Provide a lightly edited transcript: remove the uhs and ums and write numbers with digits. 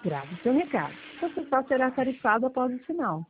Grave seu recado. Você só será tarifado após o sinal.